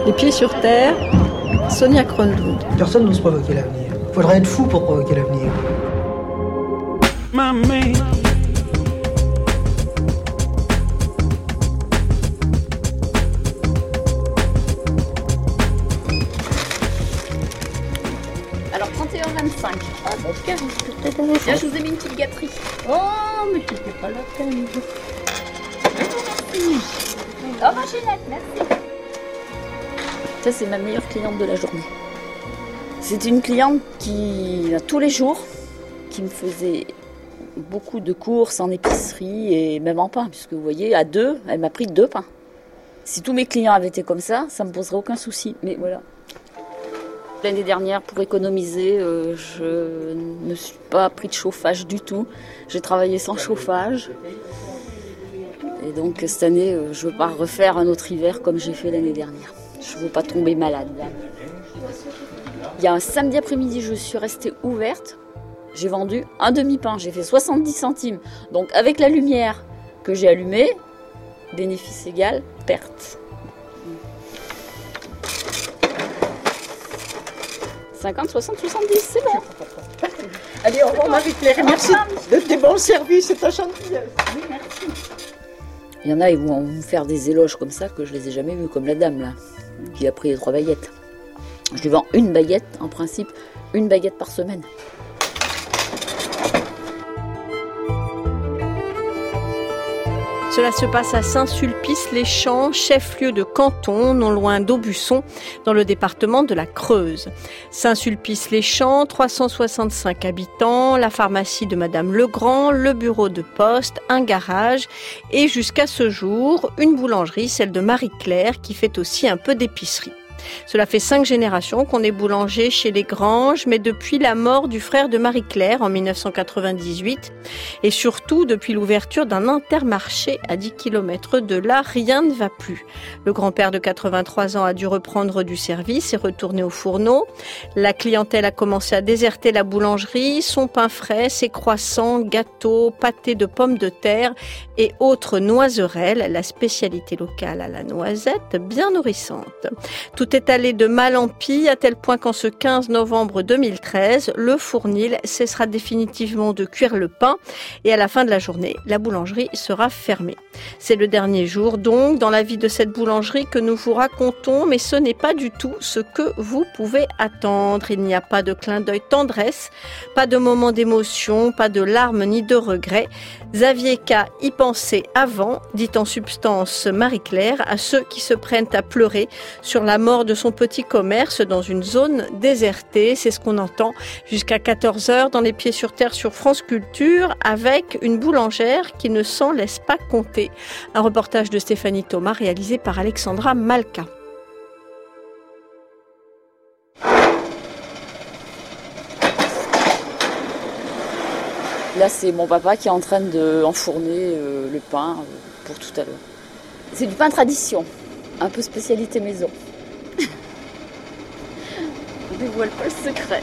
Les pieds sur terre, Sonia Kronlund. Personne n'ose provoquer l'avenir. Il faudrait être fou pour provoquer l'avenir. Mamie. Alors 31,25. Ah bah tiens, je vous ai mis une petite gâterie. Oh, mais c'était pas la peine. Merci. Oh ma Ginette, merci. Ça c'est ma meilleure cliente de la journée. C'est une cliente qui, tous les jours, qui me faisait beaucoup de courses en épicerie et même en pain, puisque vous voyez, à 2, elle m'a pris 2 pains. Si tous mes clients avaient été comme ça me poserait aucun souci, mais voilà. L'année dernière, pour économiser, je ne me suis pas pris de chauffage du tout. J'ai travaillé sans chauffage. Et donc cette année, je ne veux pas refaire un autre hiver comme j'ai fait l'année dernière. Je ne veux pas tomber malade. Il y a un samedi après-midi, je suis restée ouverte. J'ai vendu un demi-pain, j'ai fait 70 centimes. Donc avec la lumière que j'ai allumée, bénéfice égal, perte. 50, 60, 70, c'est bon. Allez, au revoir Marie-Claire et merci de tes bons services et ta gentillesse. Oui, merci. Il y en a, ils vont me faire des éloges comme ça que je les ai jamais vus, comme la dame là, qui a pris les 3 baguettes. Je lui vends une baguette, en principe, une baguette par semaine. Cela se passe à Saint-Sulpice-les-Champs, chef-lieu de canton, non loin d'Aubusson, dans le département de la Creuse. Saint-Sulpice-les-Champs, 365 habitants, la pharmacie de Madame Legrand, le bureau de poste, un garage et jusqu'à ce jour, une boulangerie, celle de Marie-Claire, qui fait aussi un peu d'épicerie. Cela fait 5 générations qu'on est boulanger chez les Granges, mais depuis la mort du frère de Marie-Claire en 1998 et surtout depuis l'ouverture d'un Intermarché à 10 km de là, rien ne va plus. Le grand-père de 83 ans a dû reprendre du service et retourner au fourneau. La clientèle a commencé à déserter la boulangerie, son pain frais, ses croissants, gâteaux, pâtés de pommes de terre et autres noiserelles, la spécialité locale à la noisette, bien nourrissante. Tout est allé de mal en pis, à tel point qu'en ce 15 novembre 2013, le fournil cessera définitivement de cuire le pain et à la fin de la journée, la boulangerie sera fermée. C'est le dernier jour donc dans la vie de cette boulangerie que nous vous racontons, mais ce n'est pas du tout ce que vous pouvez attendre. Il n'y a pas de clin d'œil tendresse, pas de moment d'émotion, pas de larmes ni de regrets. Xavier K. y pensait avant, dit en substance Marie-Claire, à ceux qui se prennent à pleurer sur la mort de son petit commerce dans une zone désertée. C'est ce qu'on entend jusqu'à 14h dans Les Pieds sur Terre sur France Culture avec une boulangère qui ne s'en laisse pas compter. Un reportage de Stéphanie Thomas réalisé par Alexandra Malka. Là, c'est mon papa qui est en train d'enfourner le pain pour tout à l'heure. C'est du pain tradition, un peu spécialité maison. On dévoile pas le secret.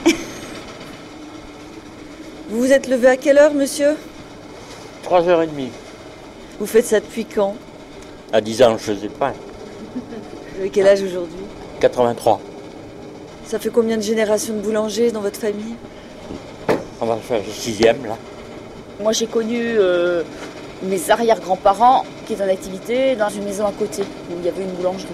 Vous vous êtes levé à quelle heure, monsieur ? 3h30. Vous faites ça depuis quand ? À 10 ans, je faisais pas. Vous avez quel âge aujourd'hui ? 83. Ça fait combien de générations de boulangers dans votre famille ? On va faire le 6e, là. Moi, j'ai connu mes arrière-grands-parents qui étaient en activité dans une maison à côté où il y avait une boulangerie.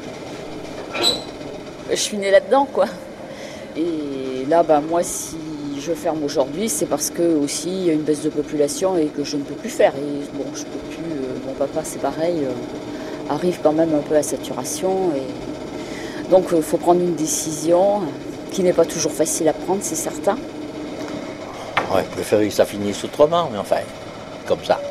Je suis née là-dedans, quoi. Et là, moi, si je ferme aujourd'hui, c'est parce que aussi il y a une baisse de population et que je ne peux plus faire. Et bon, je peux plus. Mon papa, c'est pareil, arrive quand même un peu à saturation. Et donc, il faut prendre une décision qui n'est pas toujours facile à prendre, c'est certain. Ouais, je préférais que ça finisse autrement, mais enfin, comme ça.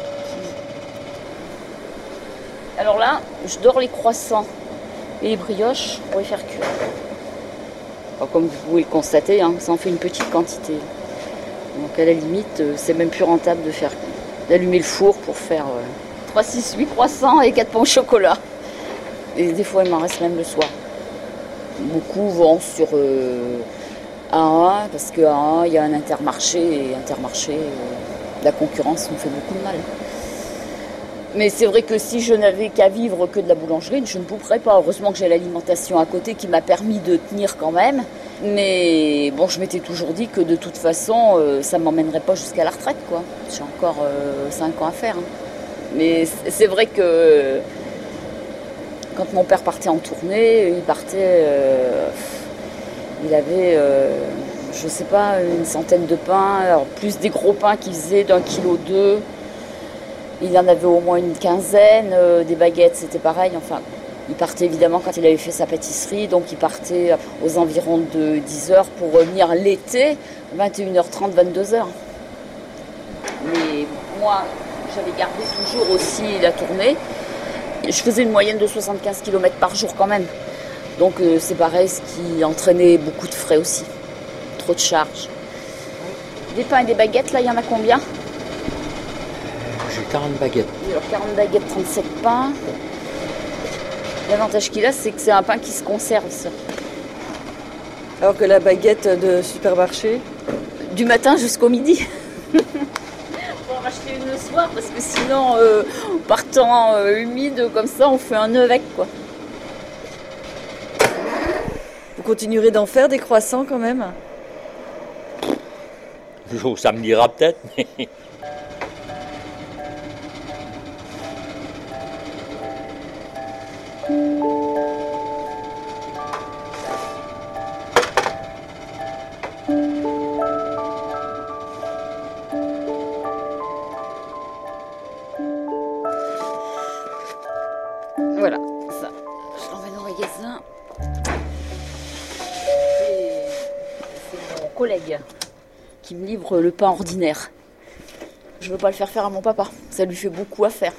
Alors là, je dors les croissants et les brioches pour les faire cuire. Comme vous pouvez le constater, ça en fait une petite quantité. Donc à la limite, c'est même plus rentable d'allumer le four pour faire 3, 6, 8 croissants et 4 pains au chocolat. Et des fois, il m'en reste même le soir. Beaucoup vont sur A1, parce qu'à A1, il y a un Intermarché, et Intermarché, la concurrence nous fait beaucoup de mal. Mais c'est vrai que si je n'avais qu'à vivre que de la boulangerie, je ne pourrais pas. Heureusement que j'ai l'alimentation à côté qui m'a permis de tenir quand même. Mais bon, je m'étais toujours dit que de toute façon, ça ne m'emmènerait pas jusqu'à la retraite, quoi. J'ai encore 5 ans à faire. Hein. Mais c'est vrai que quand mon père partait en tournée, il avait, je sais pas, une centaine de pains, alors plus des gros pains qui faisaient d'1,2 kg. Il en avait au moins une quinzaine, des baguettes, c'était pareil. Enfin, il partait évidemment quand il avait fait sa pâtisserie, donc il partait aux environs de 10h pour revenir l'été, 21h30, 22h. Mais moi, j'avais gardé toujours aussi la tournée. Je faisais une moyenne de 75 km par jour quand même. Donc c'est pareil, ce qui entraînait beaucoup de frais aussi. Trop de charges. Des pains et des baguettes, là, il y en a combien ? J'ai 40 baguettes. Alors 40 baguettes, 37 pains. L'avantage qu'il a, c'est que c'est un pain qui se conserve, ça. Alors que la baguette de supermarché, Du matin jusqu'au midi. Faut en racheter une le soir, parce que sinon, partant humide comme ça, on fait un nœud avec, quoi. vous continuerez d'en faire des croissants quand même? Le jour où ça me dira peut-être, mais... Voilà, ça, je l'emmène au magasin. C'est mon collègue qui me livre le pain ordinaire. Je veux pas le faire faire à mon papa, ça lui fait beaucoup à faire.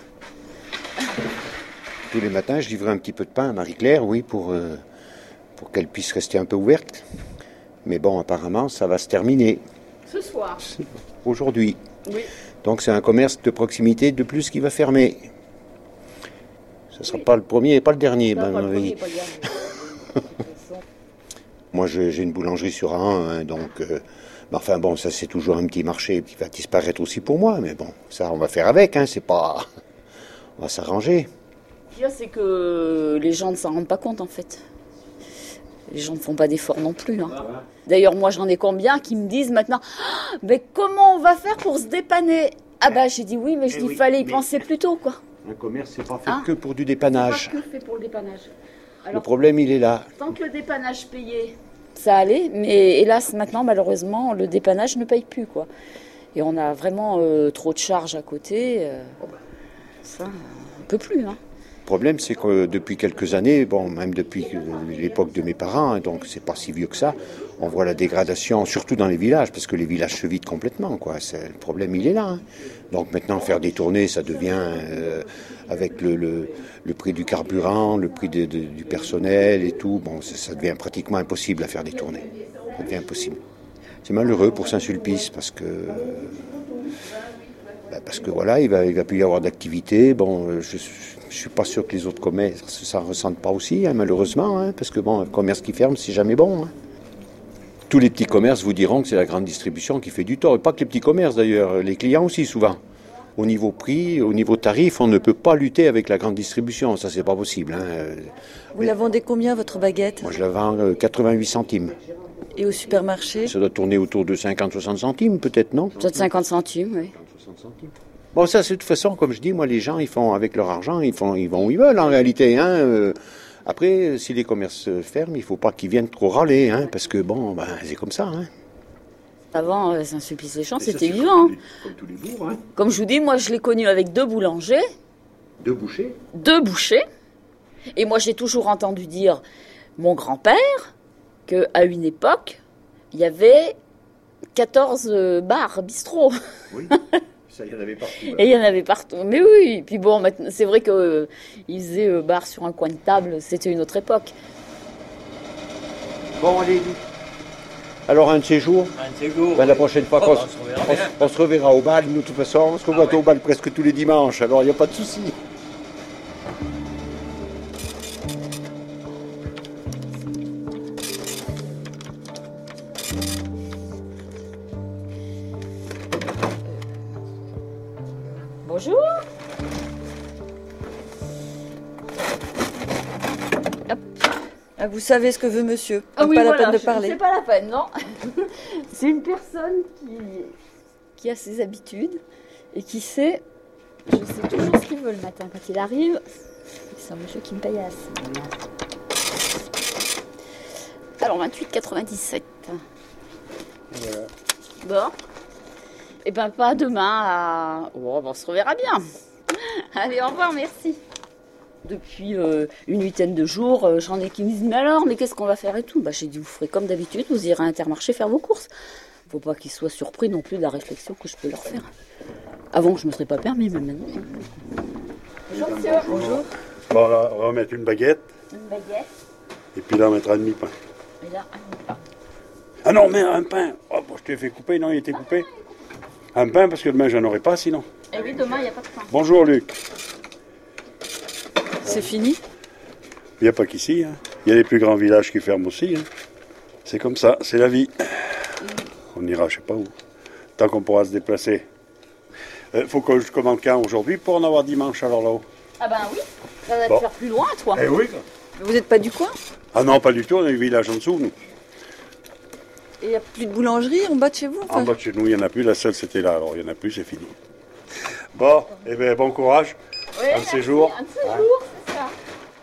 Tous les matins, je livrais un petit peu de pain à Marie-Claire, oui, pour qu'elle puisse rester un peu ouverte. Mais bon, apparemment, ça va se terminer. Ce soir? Aujourd'hui. Oui. Donc c'est un commerce de proximité de plus qui va fermer. Ce ne sera pas le premier et pas le dernier. Non, ben, pas le oui. premier, pas le dernier. Moi, j'ai une boulangerie sur A1, hein, donc... mais enfin bon, ça c'est toujours un petit marché qui va disparaître aussi pour moi. Mais bon, ça on va faire avec, hein, c'est pas... On va s'arranger. Ce qu'il y a, c'est que les gens ne s'en rendent pas compte, en fait. Les gens ne font pas d'efforts non plus. Hein. D'ailleurs, moi, j'en ai combien qui me disent maintenant « Mais comment on va faire pour se dépanner ?» Ah bah, j'ai dit oui, mais je dis il fallait y penser plus tôt, quoi. Un commerce, c'est pas fait Hein que pour du C'est dépannage. pas que fait pour le dépannage. Le Alors, problème, il est là. tant que le dépannage payait, ça allait. Mais hélas, maintenant, malheureusement, le dépannage ne paye plus, quoi. Et on a vraiment trop de charges à côté. Ça, on ne peut plus, hein. Le problème, c'est que depuis quelques années, bon, même depuis l'époque de mes parents, hein, donc c'est pas si vieux que ça, on voit la dégradation, surtout dans les villages, parce que les villages se vident complètement, quoi. Le problème, il est là. Hein. Donc maintenant, faire des tournées, ça devient, avec le prix du carburant, le prix du personnel et tout, bon, ça devient pratiquement impossible à faire des tournées. Ça devient impossible. C'est malheureux pour Saint-Sulpice, parce que voilà, il va plus y avoir d'activité. Bon, je suis pas sûr que les autres commerces ça ressentent pas aussi, hein, malheureusement, hein, parce que bon, un commerce qui ferme, c'est jamais bon. Hein. Tous les petits commerces vous diront que c'est la grande distribution qui fait du tort, et pas que les petits commerces d'ailleurs, les clients aussi souvent. Au niveau prix, au niveau tarif, on ne peut pas lutter avec la grande distribution, ça c'est pas possible. Hein. Vous la vendez combien votre baguette? Moi je la vends 88 centimes. Et au supermarché? Ça doit tourner autour de 50-60 centimes peut-être, non? Peut-être 50 centimes, oui. 50-60 centimes. Bon, ça, c'est de toute façon, comme je dis, moi, les gens, ils font avec leur argent, ils vont où ils veulent, en réalité. Hein. Après, si les commerces ferment, il ne faut pas qu'ils viennent trop râler, hein, parce que, bon, ben, c'est comme ça. Hein. Avant, Saint-Sulpice-les-Champs, c'était vivant. Comme tous les bourgs. Hein. Comme je vous dis, moi, je l'ai connu avec 2 boulangers. 2 bouchers. 2 bouchers. Et moi, j'ai toujours entendu dire, mon grand-père, qu'à une époque, il y avait 14 bars, bistrots. Oui. Ça, il y en avait partout. Et il y en avait partout. Mais oui, et puis bon, maintenant, c'est vrai qu'ils faisaient bar sur un coin de table, c'était une autre époque. Bon, allez. Alors, un de ces jours, ben, la prochaine fois on se reverra au bal, nous, de toute façon, on se revoit au bal presque tous les dimanches, alors il n'y a pas de souci. Bonjour. Ah, vous savez ce que veut monsieur. Ah oui, pas voilà, la peine de parler. C'est pas la peine, non. C'est une personne qui a ses habitudes et qui sait, je sais toujours ce qu'il veut le matin quand il arrive. C'est un monsieur qui me paillasse. Alors 28,97. Voilà. Bon. Et ben pas demain à... Oh, on se reverra bien. Allez, au revoir, merci. Depuis une huitaine de jours, j'en ai qui me disent, mais alors, mais qu'est-ce qu'on va faire et tout? J'ai dit, vous ferez comme d'habitude, vous irez à Intermarché faire vos courses. Faut pas qu'ils soient surpris non plus de la réflexion que je peux leur faire. Avant, je me serais pas permis, mais maintenant... Bonjour, monsieur. Bonjour. Bon, là, on va mettre une baguette. Une baguette. Et puis là, on mettra un demi-pain. Et là, un demi-pain. Ah non, mais un pain. Oh, bon, je t'ai fait couper, non, il était coupé. Un pain, parce que demain, j'en aurai pas, sinon. Eh oui, demain, il n'y a pas de pain. Bonjour, Luc. C'est fini? Il n'y a pas qu'ici. Hein. Il y a les plus grands villages qui ferment aussi. Hein. C'est comme ça, c'est la vie. On ira, je sais pas où. Tant qu'on pourra se déplacer. Faut que je commande qu'un aujourd'hui pour en avoir dimanche, alors là-haut. Ah ben oui, ça va te faire plus loin, toi. Eh oui. Vous n'êtes pas du coin? Ah non, pas du tout, on a un village en dessous, nous. Et il n'y a plus de boulangerie en bas de chez vous? En bas de chez nous, il n'y en a plus, la seule c'était là, alors il n'y en a plus, c'est fini. Bon, eh bien, bon courage. Oui, un de ces jours. Un de ces jours, c'est ça.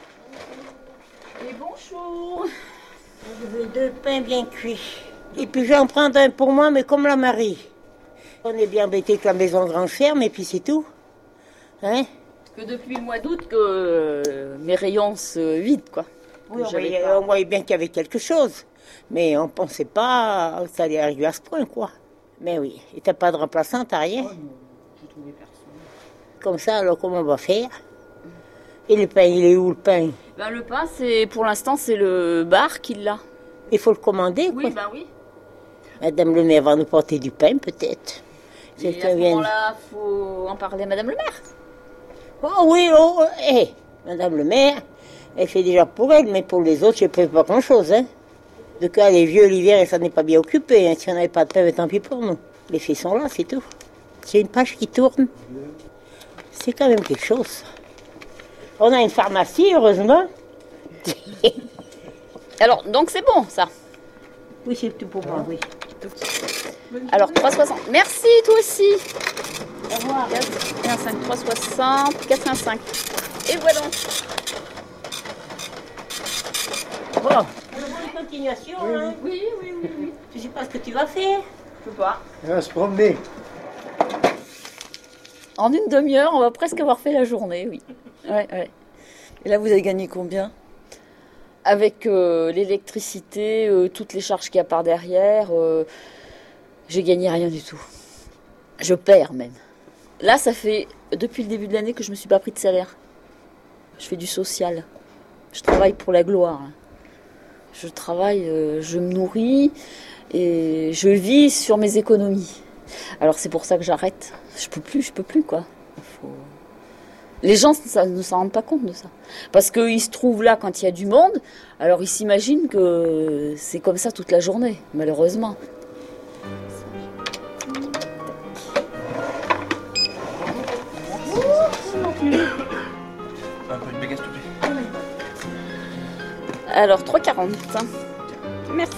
Et bonjour. Je veux 2 pains bien cuits. Et puis je vais en prendre un pour moi, mais comme la Marie. On est bien embêté que la maison grande ferme, et puis c'est tout. Hein? Que depuis le mois d'août, que mes rayons se vident, quoi. Oui, on voyait bien qu'il y avait quelque chose. Mais on ne pensait pas que ça allait arriver à ce point, quoi. Mais oui, et t'as pas de remplaçant, t'as rien? Oh non, j'ai trouvé personne. Comme ça, alors comment on va faire? Et le pain, il est où le pain? Ben, le pain, pour l'instant, c'est le bar qui l'a. Il faut le commander, quoi. Oui, ben oui. Madame le maire va nous porter du pain, peut-être. Et à ce moment-là, il faut en parler à Madame le maire. Oh oui, Madame le maire, elle fait déjà pour elle, mais pour les autres, je ne fais pas grand-chose, hein. De cas, les vieux, l'hiver, et ça n'est pas bien occupé, hein. Si on n'avait pas de pain, mais tant pis pour nous. Les filles sont là, c'est tout. C'est une page qui tourne. C'est quand même quelque chose. On a une pharmacie, heureusement. Alors, donc c'est bon, ça? Oui, c'est tout pour moi, oui. Alors, 3,60. Merci, toi aussi. Au revoir. 4,5, 3,60, 4,5. Et voilà. Bon. Une continuation, hein? Oui. Tu sais pas ce que tu vas faire? Je peux pas. On va se promener. En une demi-heure, on va presque avoir fait la journée, oui. Ouais. Et là, vous avez gagné combien? Avec l'électricité, toutes les charges qu'il y a par derrière, j'ai gagné rien du tout. Je perds même. Là, ça fait depuis le début de l'année que je me suis pas pris de salaire. Je fais du social. Je travaille pour la gloire. Je travaille, je me nourris et je vis sur mes économies. Alors c'est pour ça que j'arrête. Je peux plus quoi. Les gens ne s'en rendent pas compte de ça. Parce qu'ils se trouvent là quand il y a du monde, alors ils s'imaginent que c'est comme ça toute la journée, malheureusement. Un peu de baguette, s'il te plaît. Alors 3,40. Merci.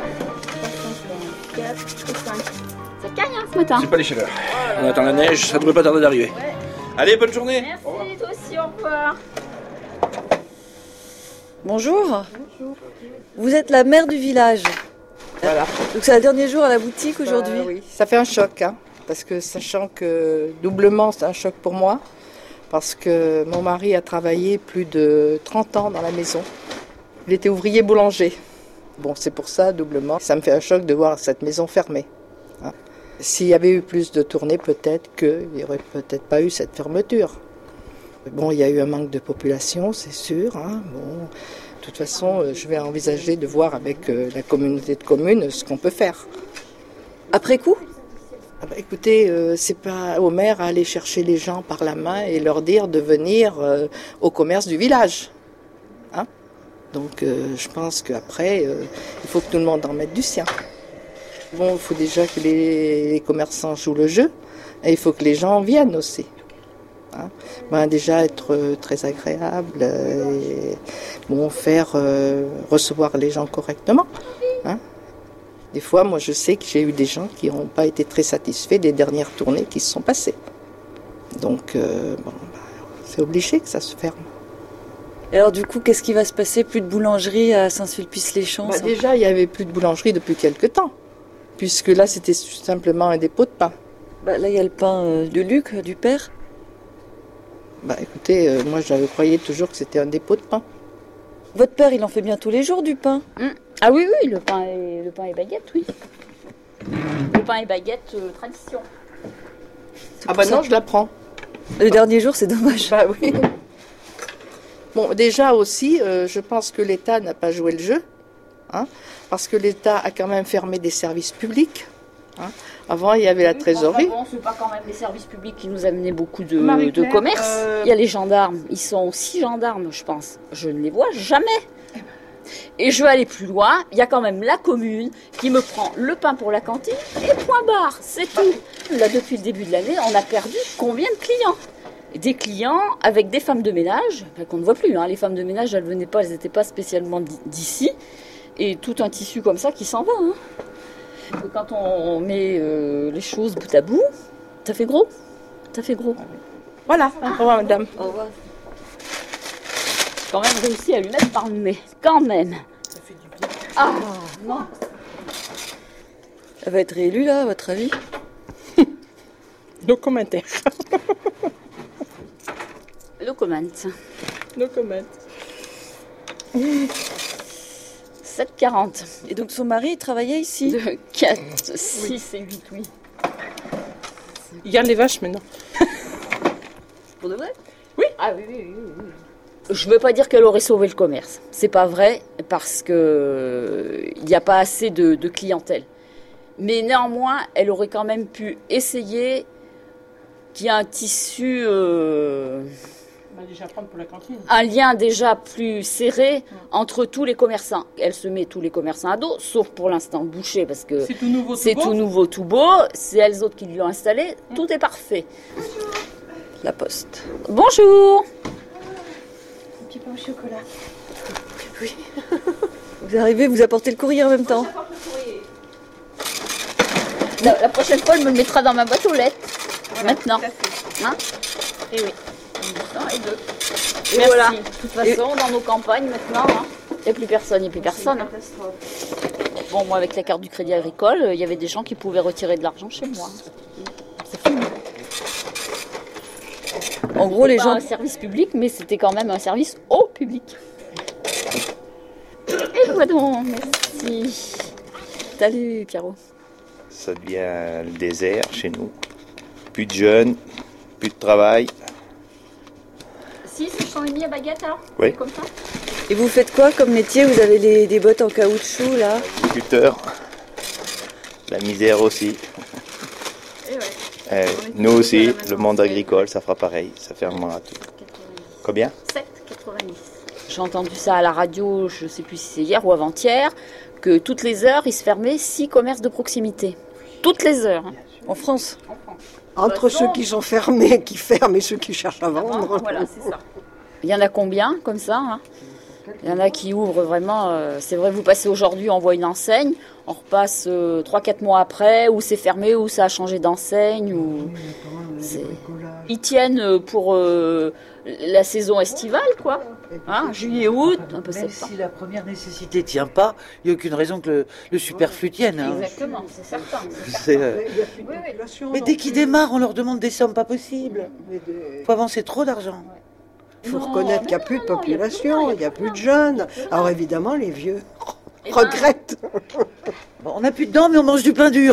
4, 5. Ça caille ce matin. C'est pas les chaleurs. On attend la neige, ça devrait pas tarder d'arriver. Ouais. Allez, bonne journée. Merci, toi aussi, au revoir. Bonjour. Vous êtes la mère du village. Voilà. Donc c'est le dernier jour à la boutique aujourd'hui. Oui, ça fait un choc, hein, parce que sachant que doublement c'est un choc pour moi, parce que mon mari a travaillé plus de 30 ans dans la maison. Il était ouvrier boulanger. Bon, c'est pour ça, doublement, ça me fait un choc de voir cette maison fermée. Hein. S'il y avait eu plus de tournées, peut-être qu'il n'y aurait peut-être pas eu cette fermeture. Bon, il y a eu un manque de population, c'est sûr. Hein. Bon, de toute façon, je vais envisager de voir avec la communauté de communes ce qu'on peut faire. Après coup ? Écoutez, c'est pas au maire à aller chercher les gens par la main et leur dire de venir au commerce du village. Hein? Donc je pense qu'après, il faut que tout le monde en mette du sien. Bon, il faut déjà que les commerçants jouent le jeu et il faut que les gens viennent aussi. Déjà être très agréable et recevoir les gens correctement. Des fois, moi je sais que j'ai eu des gens qui n'ont pas été très satisfaits des dernières tournées qui se sont passées. Donc c'est obligé que ça se ferme. Et alors du coup, qu'est-ce qui va se passer? Plus de boulangerie à Saint-Sulpice-les-Champs? Déjà, il n'y avait plus de boulangerie depuis quelque temps, puisque là c'était simplement un dépôt de pain. Là, il y a le pain de Luc, du père. Écoutez, moi je croyais toujours que c'était un dépôt de pain. Votre père, il en fait bien tous les jours du pain? Ah oui, le pain et baguette, oui. Le pain et baguette, tradition. Non, je la prends. Le dernier jour, c'est dommage. Oui. Bon, déjà aussi, je pense que l'État n'a pas joué le jeu, parce que l'État a quand même fermé des services publics. Avant, il y avait la trésorerie. Bon, c'est pas quand même les services publics qui nous amenaient beaucoup de commerce. Il y a les gendarmes. Ils sont 6 gendarmes, je pense. Je ne les vois jamais. Et je veux aller plus loin. Il y a quand même la commune qui me prend le pain pour la cantine et point barre. C'est tout. Là, depuis le début de l'année, on a perdu combien de clients? Des clients avec des femmes de ménage, qu'on ne voit plus. Les femmes de ménage, elles venaient pas, elles n'étaient pas spécialement d'ici. Et tout un tissu comme ça qui s'en va. Quand on met les choses bout à bout, ça fait gros. Ça fait gros. Voilà. Au revoir, madame. Au revoir. J'ai quand même réussi à lui mettre par le nez. Quand même. Ça fait du bien. Ah non. Elle va être réélue, là, à votre avis? No commentaire. No comment. No comment. 7,40. Et donc son mari, il travaillait ici? 4, 6 et 8, oui. Il garde les vaches maintenant. Pour de vrai? Oui. Ah oui. Je ne veux pas dire qu'elle aurait sauvé le commerce. C'est pas vrai, parce que il n'y a pas assez de clientèle. Mais néanmoins, elle aurait quand même pu essayer qu'il y ait un tissu... déjà prendre pour la cantine. Un lien déjà plus serré entre tous les commerçants. Elle se met tous les commerçants à dos, sauf pour l'instant Boucher, parce que c'est tout nouveau, tout beau. C'est elles autres qui lui ont installé. Tout est parfait. Bonjour. La Poste. Bonjour. Un petit pain au chocolat. Oui. Vous arrivez, vous apportez le courrier en même temps? J'apporte le courrier. La prochaine fois, elle me le mettra dans ma boîte aux lettres. Voilà, maintenant. Et oui. Et 2. Et voilà. De toute façon, dans nos campagnes maintenant, il n'y a plus personne, Bon, moi, avec la carte du Crédit Agricole, il y avait des gens qui pouvaient retirer de l'argent chez moi. C'est fini. En gros, les gens... un service public, mais c'était quand même un service au public. Et quoi donc? Merci. Salut, Pierrot. Ça devient le désert chez nous. Plus de jeunes, plus de travail. Si, c'est 100,5 à baguette alors? Oui. Comme ça? Et vous faites quoi comme métier? Vous avez des bottes en caoutchouc là? Agriculteur. La misère aussi. Nous aussi, le monde agricole, ça fera pareil. Ça fermera tout. Combien? 7,90. J'ai entendu ça à la radio, je ne sais plus si c'est hier ou avant-hier, que toutes les heures, il se fermait 6 commerces de proximité. Toutes les heures. En France? Entre ceux qui sont fermés, qui ferment, et ceux qui cherchent à vendre. Voilà, c'est ça. Il y en a combien comme ça? Il y en a qui ouvrent vraiment. C'est vrai, vous passez aujourd'hui, on voit une enseigne, on repasse 3-4 mois après, ou c'est fermé, ou ça a changé d'enseigne. Ou... Ils tiennent pour la saison estivale, quoi. Juillet, août, un peu septembre. Même si la première nécessité ne tient pas, il n'y a aucune raison que le superflu tienne. Exactement, c'est certain. Mais dès qu'ils démarrent, on leur demande des sommes pas possibles. Il faut avancer trop d'argent. Il faut reconnaître qu'il n'y a plus de population, il n'y a plus de jeunes. Alors évidemment, les vieux regrettent. Bon, on n'a plus de dents, mais on mange du pain dur.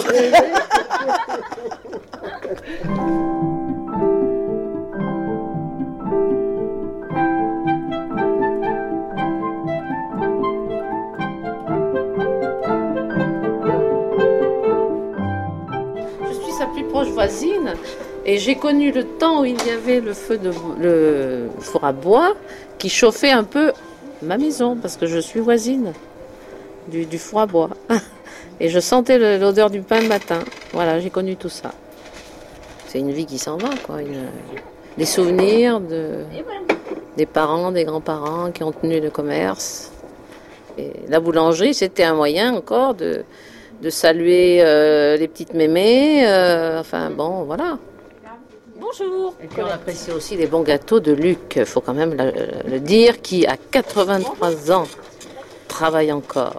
Je suis sa plus proche voisine. Et j'ai connu le temps où il y avait le four à bois qui chauffait un peu ma maison, parce que je suis voisine du four à bois. Et je sentais l'odeur du pain le matin. Voilà, j'ai connu tout ça. C'est une vie qui s'en va, quoi. des souvenirs des parents, des grands-parents qui ont tenu le commerce. Et la boulangerie, c'était un moyen encore de saluer les petites mémées. Enfin bon, voilà. Bonjour. Et puis on apprécie aussi les bons gâteaux de Luc, il faut quand même le dire, qui à 83 ans travaille encore.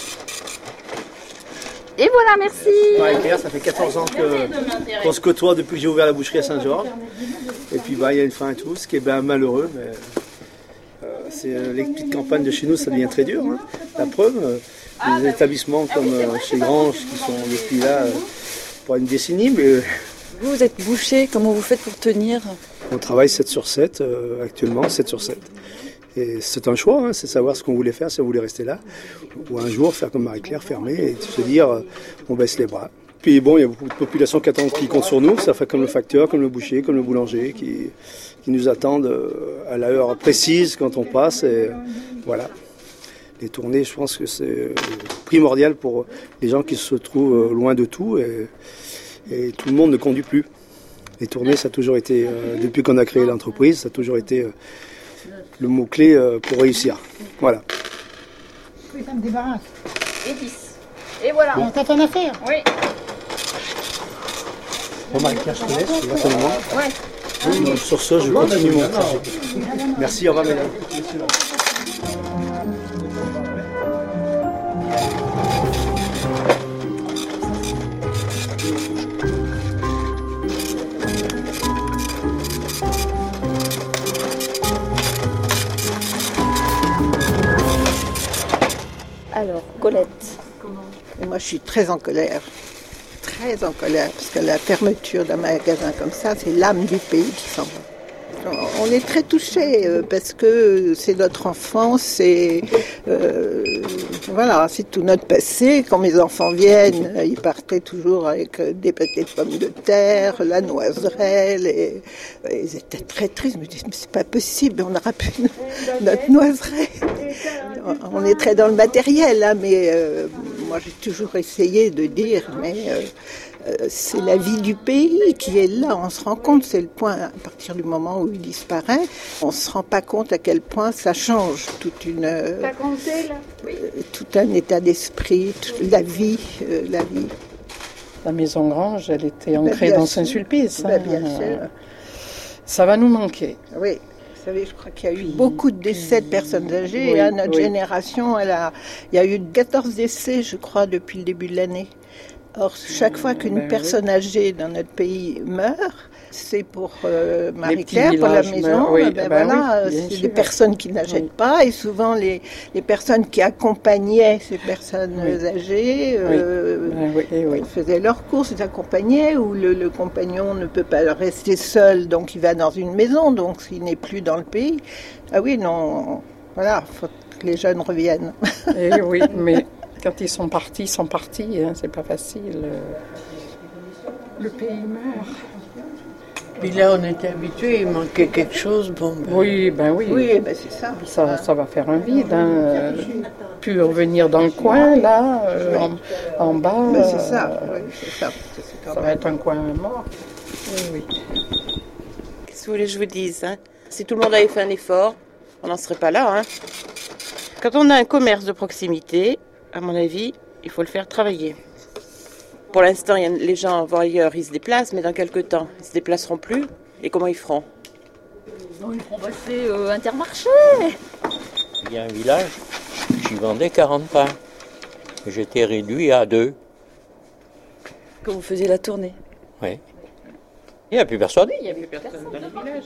Et voilà, merci. Ouais, ça fait 14 ans qu'on se côtoie depuis que j'ai ouvert la boucherie à Saint-Georges. Et puis il y a une fin et tout, ce qui est bien malheureux, mais les petites campagnes de chez nous, ça devient très dur. Hein. La preuve, des établissements comme chez Grange qui sont depuis là pour une décennie, mais... Vous êtes boucher, comment vous faites pour tenir? On travaille 7 sur 7, actuellement 7 sur 7. Et c'est un choix, hein, c'est savoir ce qu'on voulait faire, si on voulait rester là, ou un jour faire comme Marie-Claire, fermer et se dire on baisse les bras. Puis bon, il y a beaucoup de populations qui comptent sur nous, ça fait comme le facteur, comme le boucher, comme le boulanger, qui nous attendent à l'heure précise quand on passe. Et voilà. Les tournées, je pense que c'est primordial pour les gens qui se trouvent loin de tout. Et tout le monde ne conduit plus. Les tournées, ça a toujours été, depuis qu'on a créé l'entreprise, ça a toujours été le mot-clé pour réussir. Voilà. Oui, ça me débarrasse. Et 10. Et voilà. T'as ton affaire? Oui. Bon, Marie-Claire, je te laisse, tu vas seulement. Ouais. Donc, sur ce, je continue mon trajet. Merci, au revoir, mesdames. Alors, Colette. Et moi, je suis très en colère. Très en colère, parce que la fermeture d'un magasin comme ça, c'est l'âme du pays qui s'en va. On est très touchés parce que c'est notre enfance, c'est tout notre passé. Quand mes enfants viennent, ils partaient toujours avec des pâtés de pommes de terre, la noiserelle, et ils étaient très tristes. Ils me disent mais c'est pas possible, on n'aura plus notre noiserelle. On est très dans le matériel, hein, mais moi j'ai toujours essayé de dire mais c'est la vie du pays qui est là, on se rend compte, c'est le point, à partir du moment où il disparaît, on ne se rend pas compte à quel point ça change toute une... tout un état d'esprit, la vie. La maison Grange, elle était ancrée dans Saint-Sulpice. Bien sûr. Ça va nous manquer. Oui. Vous savez, je crois qu'il y a eu beaucoup de décès de personnes âgées. Oui, notre génération, il y a eu 14 décès, je crois, depuis le début de l'année. Or, chaque fois qu'une personne âgée dans notre pays meurt, c'est pour Marie-Claire, pour la maison. C'est des personnes qui n'achètent pas, et souvent les personnes qui accompagnaient ces personnes âgées faisaient leurs courses, ils accompagnaient, ou le compagnon ne peut pas rester seul, donc il va dans une maison, donc il n'est plus dans le pays. Ah oui, non, voilà, faut que les jeunes reviennent. Eh oui, mais... Quand ils sont partis, hein, c'est pas facile. Le pays meurt. Puis là, on était habitués, il manquait quelque chose. Bon, oui. Oui, c'est ça. Ça va faire un vide. Hein. Puis revenir dans le coin, là, en bas. C'est ça. Ça va être un coin mort. Oui. Qu'est-ce que vous voulez que je vous dise, hein? Si tout le monde avait fait un effort, on n'en serait pas là. Hein. Quand on a un commerce de proximité, à mon avis, il faut le faire travailler. Pour l'instant, les gens vont ailleurs, ils se déplacent, mais dans quelques temps, ils ne se déplaceront plus. Et comment ils feront? Ils feront passer Intermarché. Il y a un village, j'y vendais 40 pains. J'étais réduit à 2. Que vous faisiez la tournée? Oui. Il n'y a plus personne. Il n'y a plus personne dans le village.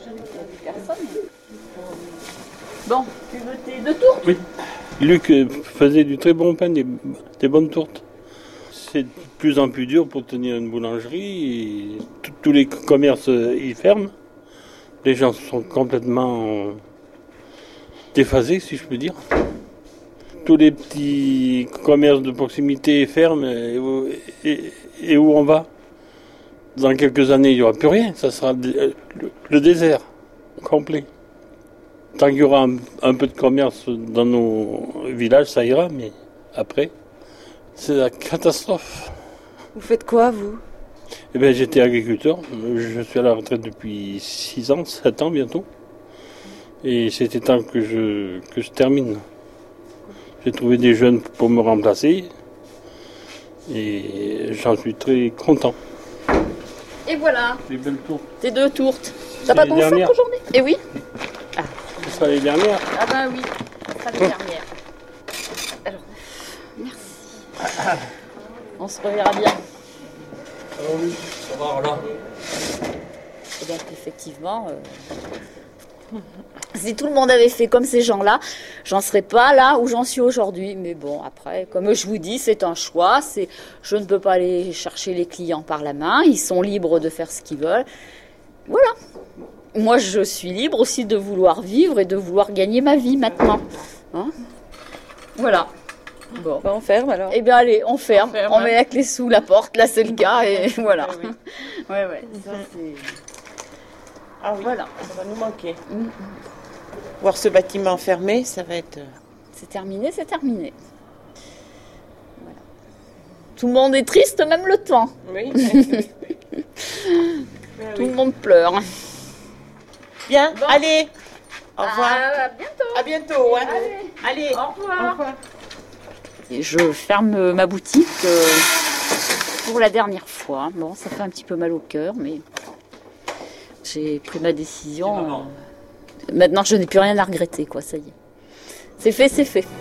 Bon, tu veux tes 2 tourtes? Oui. Luc faisait du très bon pain, des bonnes tourtes. C'est de plus en plus dur pour tenir une boulangerie. Tous les commerces ils ferment. Les gens sont complètement déphasés, si je peux dire. Tous les petits commerces de proximité ferment. Et où on va? Dans quelques années, il n'y aura plus rien. Ça sera le désert complet. Tant qu'il y aura un peu de commerce dans nos villages, ça ira, mais après, c'est la catastrophe. Vous faites quoi, vous? J'étais agriculteur. Je suis à la retraite depuis 6 ans, 7 ans bientôt. Et c'était temps que je termine. J'ai trouvé des jeunes pour me remplacer. Et j'en suis très content. Et voilà. Les belles tourtes. Tes 2 tourtes. T'as pas ton sac aujourd'hui? Eh oui. Ce sera les dernières. Ah bah oui, ce sera les dernières. Alors, merci. On se reverra bien. Ah oui, ça va là. Et donc effectivement, si tout le monde avait fait comme ces gens-là, j'en serais pas là où j'en suis aujourd'hui. Mais bon, après, comme je vous dis, c'est un choix. Je ne peux pas aller chercher les clients par la main. Ils sont libres de faire ce qu'ils veulent. Voilà. Moi, je suis libre aussi de vouloir vivre et de vouloir gagner ma vie maintenant. Hein, voilà. Bon. On ferme alors. Eh bien, allez, on ferme. On met la clé sous la porte. Là, c'est le cas. Et voilà. Oui. Ouais. Ça, c'est... Ah oui, voilà. Ça va nous manquer. Voir ce bâtiment fermé, ça va être... C'est terminé. Voilà. Tout le monde est triste, même le temps. Oui. Tout le monde pleure. Bien, bon. Allez. Au revoir. À bientôt. À bientôt. Hein. Allez. Au revoir. Et je ferme ma boutique pour la dernière fois. Bon, ça fait un petit peu mal au cœur, mais j'ai pris ma décision. Maintenant, je n'ai plus rien à regretter, quoi. Ça y est. C'est fait, c'est fait.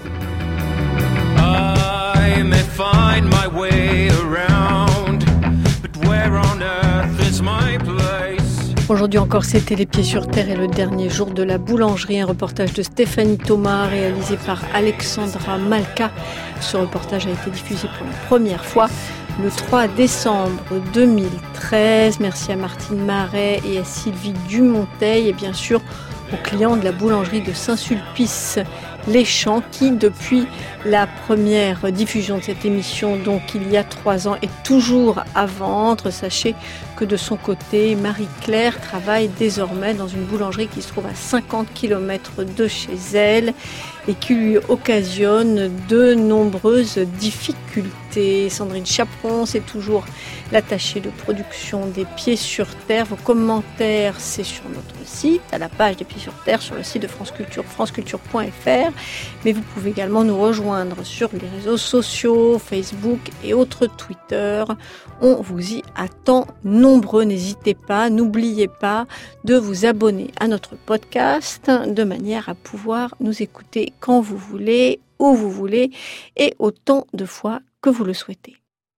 I may find my way around, but where on earth is my place? Aujourd'hui encore, c'était Les Pieds sur Terre et le dernier jour de la boulangerie, un reportage de Stéphanie Thomas réalisé par Alexandra Malka. Ce reportage a été diffusé pour la première fois le 3 décembre 2013. Merci à Martine Marais et à Sylvie Dumonteil et bien sûr aux clients de la boulangerie de Saint-Sulpice-les-Champs qui, depuis la première diffusion de cette émission, donc il y a 3 ans, est toujours à vendre. Sachez que de son côté, Marie-Claire travaille désormais dans une boulangerie qui se trouve à 50 km de chez elle et qui lui occasionne de nombreuses difficultés. Sandrine Chaperon, c'est toujours l'attachée de production des Pieds sur Terre. Vos commentaires, c'est sur notre site, à la page des Pieds sur Terre, sur le site de France Culture, franceculture.fr. Mais vous pouvez également nous rejoindre sur les réseaux sociaux, Facebook et autres Twitter. On vous y attend nombreux. N'hésitez pas, n'oubliez pas de vous abonner à notre podcast de manière à pouvoir nous écouter quand vous voulez, où vous voulez et autant de fois que vous le souhaitez.